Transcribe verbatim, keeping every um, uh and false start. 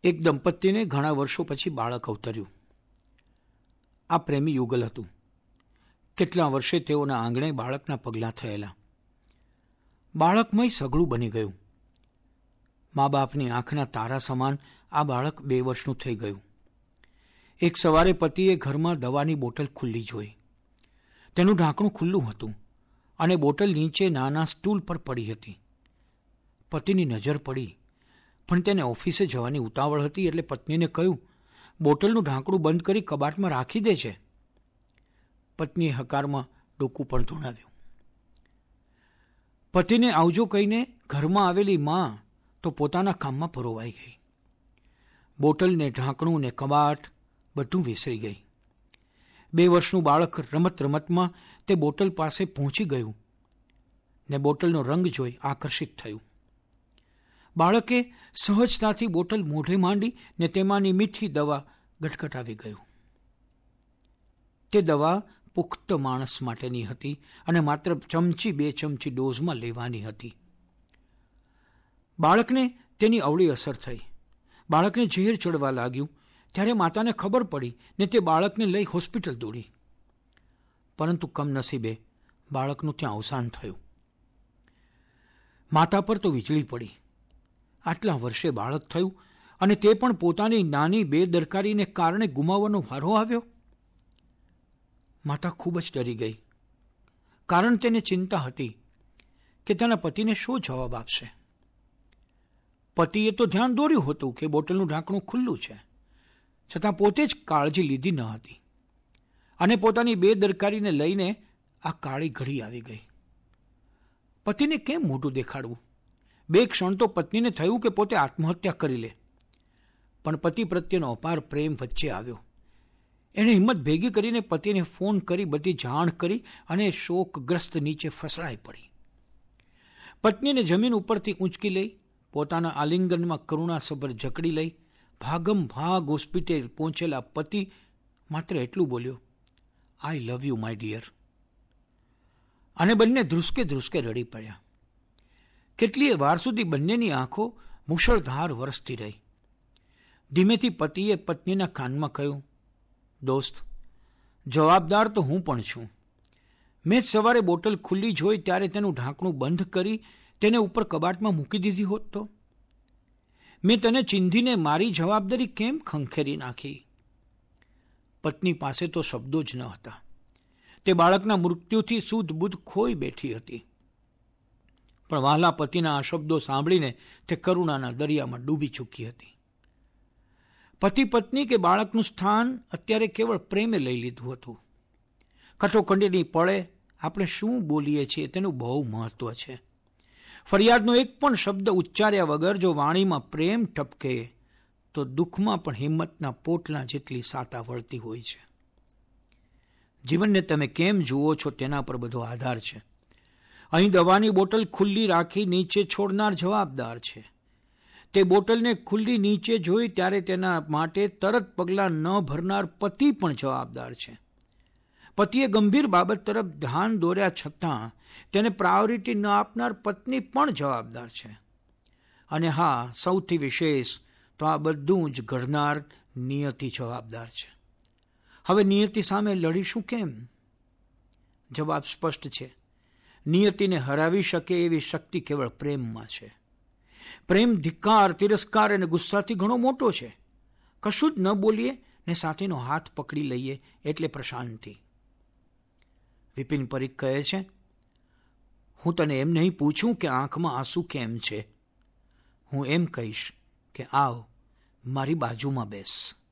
એક દંપતીને ઘણા વર્ષો પછી બાળક અવતર્યું. આ પ્રેમી યુગલ હતું. કેટલા વર્ષે તેઓના આંગણે બાળકના પગલાં થયેલા. બાળકમય સઘળું બની ગયું. મા બાપની આંખના તારા સમાન આ બાળક બે વર્ષનું થઈ ગયું. એક સવારે પતિએ ઘરમાં દવાની બોટલ ખુલ્લી જોઈ. તેનું ઢાંકણું ખુલ્લું હતું અને બોટલ નીચે નાના સ્ટૂલ પર પડી હતી. પતિની નજર પડી, પણ તેને ઓફિસે જવાની ઉતાવળ હતી એટલે પત્નીને કહ્યું, બોટલનું ઢાંકણું બંધ કરી કબાટમાં રાખી દે છે. પત્નીએ હકારમાં ડોકું પણ ધૂણાવ્યું. પતિને આવજો કહીને ઘરમાં આવેલી માં તો પોતાના કામમાં પરોવાઈ ગઈ. બોટલને ઢાંકણું ને કબાટ બધું વિસરી ગઈ. બે વર્ષનું બાળક રમત રમતમાં તે બોટલ પાસે પહોંચી ગયું ને બોટલનો રંગ જોઈ આકર્ષિત થયું. બાળકે સહજતાથી બોટલ મોઢે માંડી ને તેમાંની મીઠી દવા ગટગટાવી ગયું. તે દવા પુખ્ત માણસ માટેની હતી અને માત્ર ચમચી બે ચમચી ડોઝમાં લેવાની હતી. બાળકને તેની અવળી અસર થઈ. બાળકને ઝેર ચડવા લાગ્યું. ત્યારે માતાને ખબર પડી ને તે બાળકને લઈ હોસ્પિટલ દોડી. પરંતુ કમનસીબે બાળકનું ત્યાં અવસાન થયું. માતા પર તો વીજળી પડી. આટલા વર્ષે બાળક થયું અને તે પણ પોતાની નાની બેદરકારીને કારણે ગુમાવવાનો વારો આવ્યો. માતા ખૂબ જ ડરી ગઈ, કારણ તેને ચિંતા હતી કે તેના પતિને શું જવાબ આપશે. પતિએ તો ધ્યાન દોર્યું હતું કે બોટલનું ઢાંકણું ખુલ્લું છે, છતાં પોતે જ કાળજી લીધી ન હતી અને પોતાની બેદરકારીને લઈને આ કાળી ઘડી આવી ગઈ. પતિને કેમ મોઢું દેખાડવું? બે ક્ષણ તો પત્નીને થયું કે પોતે આત્મહત્યા કરી લે, પણ પતિ પ્રત્યેનો અપાર પ્રેમ વચ્ચે આવ્યો. એણે હિંમત ભેગી કરીને પતિને ફોન કરી બધી જાણ કરી અને શોકગ્રસ્ત નીચે ફસડાઈ પડી. પત્નીને જમીન ઉપરથી ઊંચકી લઈ પોતાના આલિંગનમાં કરુણાસભર જકડી લઈ ભાગમ ભાગ હોસ્પિટલ પહોંચેલા પતિ માત્ર એટલું બોલ્યો, I love you my dear. અને બંને ધ્રુસકે ધ્રુસકે રડી પડ્યા. કેટલીય વાર સુધી બંનેની આંખો મુશળધાર વરસતી રહી. ધીમેથી પતિએ પત્નીના કાનમાં કહ્યું, દોસ્ત, જવાબદાર તો હું પણ છું. મેં સવારે બોટલ ખુલ્લી જોઈ ત્યારે તેનું ઢાંકણું બંધ કરી તેને ઉપર કબાટમાં મૂકી દીધી હોત તો? મેં તને ચીંધીને મારી જવાબદારી કેમ ખંખેરી નાખી? પત્ની પાસે તો શબ્દો જ ન હતા. તે બાળકના મૃત્યુથી સૂધ બુધ ખોઈ બેઠી હતી. પણ વહાલા પતિના આ શબ્દો સાંભળીને તે કરુણાના દરિયામાં ડૂબી ચૂકી હતી. પતિ પત્ની કે બાળકનું સ્થાન અત્યારે કેવળ પ્રેમે લઈ લીધું હતું. કટોકટીની પળે આપણે શું બોલીએ છીએ તેનું બહુ મહત્વ છે. ફરિયાદનો એક પણ શબ્દ ઉચ્ચાર્યા વગર જો વાણીમાં પ્રેમ ટપકે તો દુઃખમાં પણ હિંમતના પોટલા જેટલી સાતા વળતી હોય છે. જીવનને તમે કેમ જુઓ છો તેના પર બધો આધાર છે. અહીં દવાની બોટલ ખુલ્લી રાખી નીચે છોડનાર જવાબદાર છે. તે બોટલને ખુલ્લી નીચે જોઈ ત્યારે તેના માટે તરત પગલાં ન ભરનાર પતિ પણ જવાબદાર છે. પતિએ ગંભીર બાબત તરફ ધ્યાન દોર્યા છતાં તેને પ્રાયોરિટી ન આપનાર પત્ની પણ જવાબદાર છે. અને હા, સૌથી વિશેષ તો આ બધું જ ઘડનાર નિયતિ જવાબદાર છે. હવે નિયતિ સામે લડીશું કેમ? જવાબ સ્પષ્ટ છે. નિયતિને હરાવી શકે એવી શક્તિ કેવળ પ્રેમમાં છે. પ્રેમ ધિક્કાર, તિરસ્કાર અને ગુસ્સાથી ઘણો મોટો છે. કશું જ ન બોલીએ ને સાથેનો હાથ પકડી લઈએ એટલે પ્રશાંતિ. વિપિન પરીખ કહે છે, હું તને એમ નહીં પૂછું કે આંખમાં આંસુ કેમ છે. હું એમ કહીશ કે આવ મારી બાજુમાં બેસ.